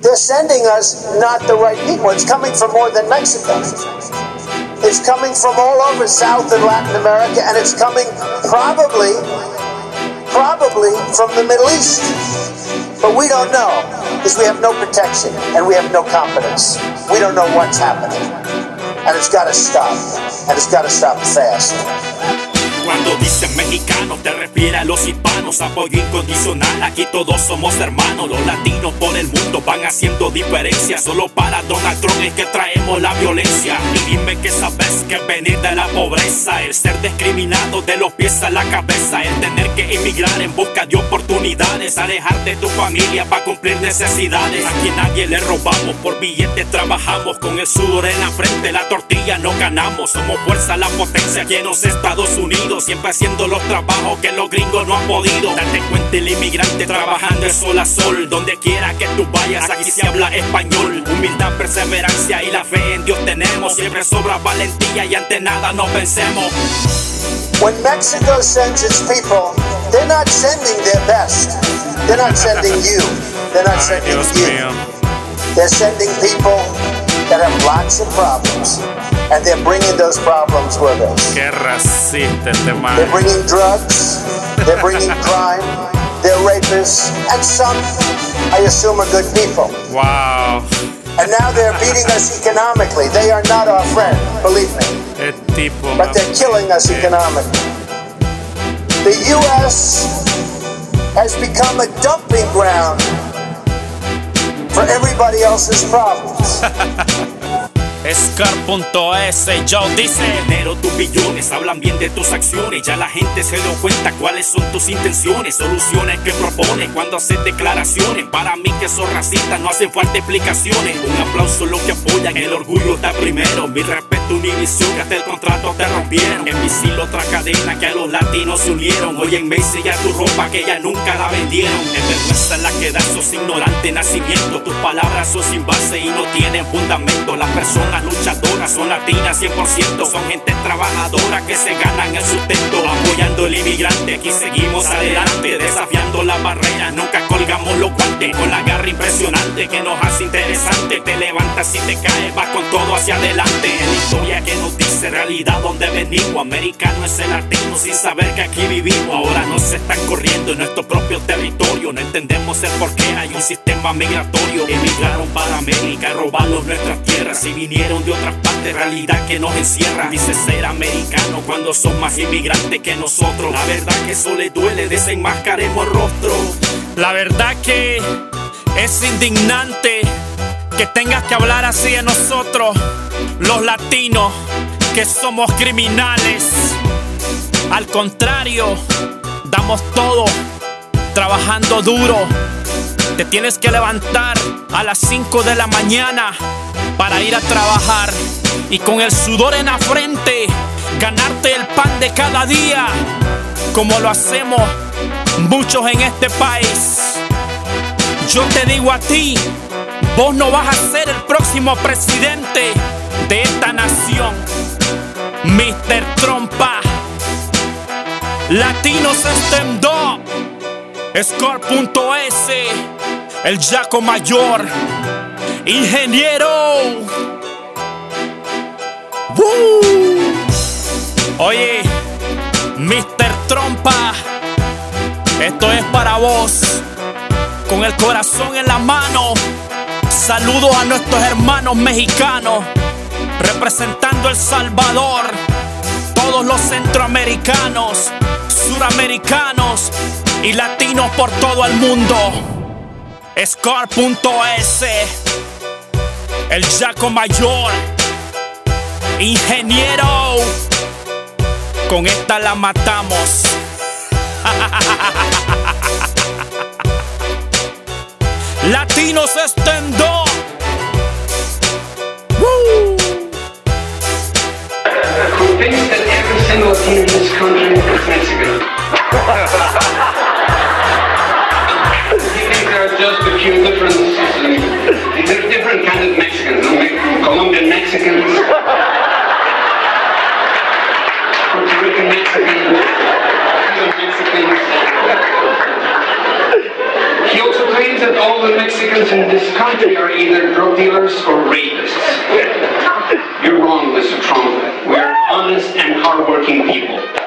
they're sending us not the right people. It's coming from more than Mexico. It's coming from all over South and Latin America, and it's coming probably from the Middle East. But we don't know, because we have no protection and we have no competence. We don't know what's happening. And it's got to stop. And it's got to stop fast. Cuando dicen mexicano te refiere a los hispanos. Apoyo incondicional, aquí todos somos hermanos. Los latinos por el mundo van haciendo diferencia. Solo para Donald Trump es que traemos la violencia. Y dime que sabes que venir de la pobreza, el ser discriminado de los pies a la cabeza, el tener que emigrar en busca de oportunidades, alejar de tu familia para cumplir necesidades. Aquí nadie le robamos, por billetes trabajamos. Con el sudor en la frente, la tortilla no ganamos. Somos fuerza, la potencia aquí en los Estados Unidos, siempre haciendo los trabajos que los gringos no han podido. Date cuenta, el inmigrante trabajando de sol a sol. Donde quiera que tú vayas, aquí se habla español. Humildad, perseverancia y la fe en Dios tenemos. Siempre sobra valentía y ante nada nos vencemos. When Mexico sends its people, they're not sending their best. They're not sending you. They're not sending you. They're sending people that have lots of problems. And they're bringing those problems with us. Qué racista este man. They're bringing drugs, they're bringing crime, they're rapists, and some, I assume, are good people. Wow. And now they're beating us economically. They are not our friend, believe me. But they're killing us economically. The U.S. has become a dumping ground for everybody else's problems. Scar.es, Joe dice: dinero, tus billones hablan bien de tus acciones. Ya la gente se dio cuenta cuáles son tus intenciones. Soluciones que propones cuando haces declaraciones. Para mí que sos racista no hacen falta explicaciones. Un aplauso los que apoyan, el orgullo está primero. Mi respeto, Univision, que hasta el contrato te rompieron. En Misil, otra cadena que a los latinos se unieron. Hoy en Macy ya tu ropa que ya nunca la vendieron. En vergüenza la que das, sos ignorante nacimiento. Tus palabras son sin base y no tienen fundamento. Las personas luchadoras son latinas 100%, son gente trabajadora que se ganan el sustento, apoyando al inmigrante. Aquí seguimos adelante, desafiando las barreras, nunca colgamos los guantes, con la garra impresionante que nos hace interesante. Te levantas y te caes, vas con todo hacia adelante. En la historia que nos dice realidad donde venimos, americano es el latino sin saber que aquí vivimos. Ahora nos están corriendo en nuestro propio territorio, no entendemos el por qué hay un sistema migratorio. Emigraron para América, robaron nuestras tierras y vinieron de otras partes, realidad que nos encierra. Dice ser americano cuando son más inmigrantes que nosotros. La verdad que eso le duele, desenmascaremos el rostro. La verdad que es indignante que tengas que hablar así de nosotros, los latinos, que somos criminales. Al contrario, damos todo, trabajando duro. Te tienes que levantar a las 5 de la mañana para ir a trabajar y con el sudor en la frente ganarte el pan de cada día, como lo hacemos muchos en este país. Yo te digo a ti, vos no vas a ser el próximo presidente de esta nación, Mr. Trompa. Latinos Stand Up, Scar.es, el Jaco Mayor, ingeniero. Oye, Mr. Trompa, esto es para vos, con el corazón en la mano. Saludos a nuestros hermanos mexicanos, representando El Salvador, todos los centroamericanos, suramericanos y latinos por todo el mundo. Scar.es, el Jaco Mayor, ingeniero. Con esta la matamos. Latinos Stand Up. Who thinks that every single thing in this country is Mexican? You think there are just a few differences? There are different kinds of Mexicans, no? Colombian Mexicans, Puerto Rican Mexicans, Cuban Mexicans. He also claims that all the Mexicans in this this country are either drug dealers or rapists. You're wrong, Mr. Trump. We're honest and hardworking people.